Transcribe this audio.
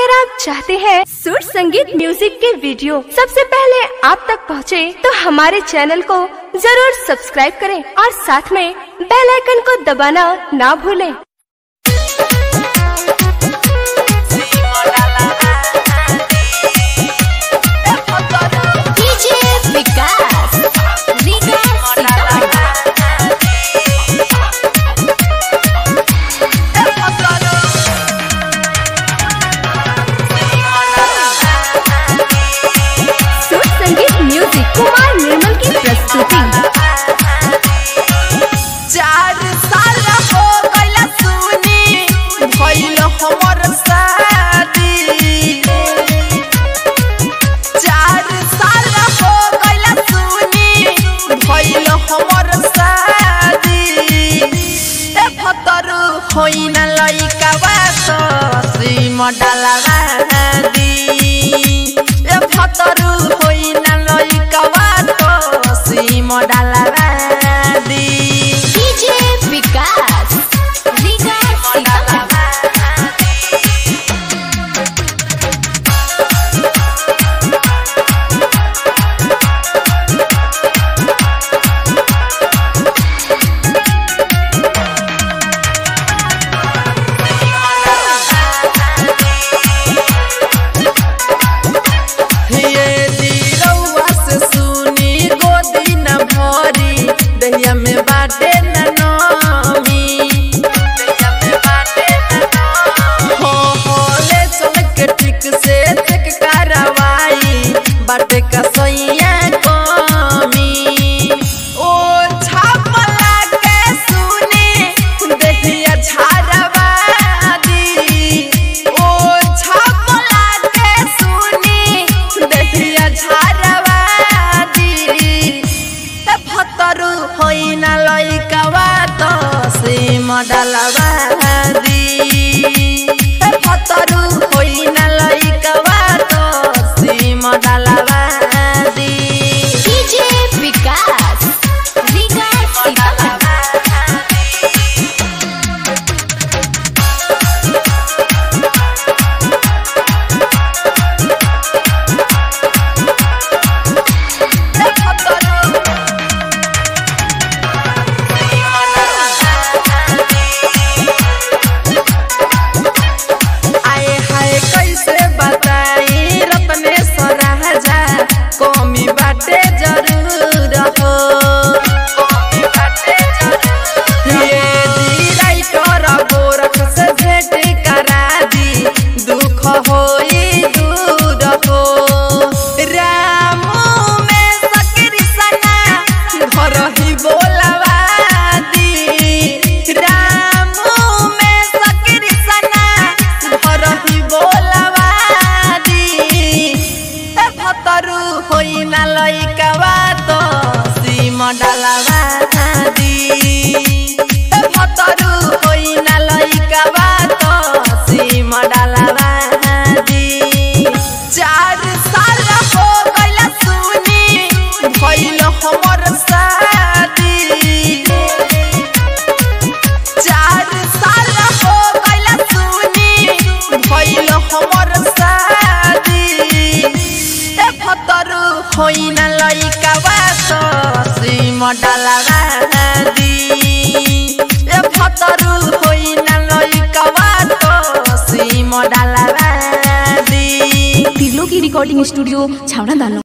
अगर आप चाहते हैं सुर संगीत म्यूजिक के वीडियो सबसे पहले आप तक पहुंचे, तो हमारे चैनल को जरूर सब्सक्राइब करें और साथ में बेल आइकन को दबाना ना भूलें। कुमार निर्मल की प्रस्तुति। 4 साल हो गइल सुनी भइल हमर शादी। 4 साल हो गइल सुनी भइल हमर शादी। ए भतर होइन लइका बात श्री मडाला दी। ए भतर होइन लइका मडाला दी। डीजे विकास दहिया में बाटे नमी हो ले चल के ठीक से चेक करवाई बाटे का सैया कमी। ओ छापला के सुने दहिया झारवा दी। ओ छापला के सुने दहिया झारवा दी। भतरू होइन लइका बात से मडाला दी। भतरू होइन लइका बात से मडाला दी। डीजे विकास कमी बाटे जरूर हो। ये राइटर गोरख से भेंट करा दी दुख होई दूर हो। रामू में सकरी सना घर ही बोलवा दी। रामू में सकरी सना घर ही बोलवा दी। भतरू होइन लइका बात श्री मडाला दी। भतरू होइन लइका बात श्री मडाला दी। 4 साल हो गइल सुनी भइल हमर शादी। 4 साल हो गइल सुनी भइल हमर शादी। भतरू होइन लइका बात श्री मडाला दी। भतरू होइन लइका बात श्री मडाला दी। तिर्लो की रिकॉर्डिंग स्टूडियो छावड़ा दानो।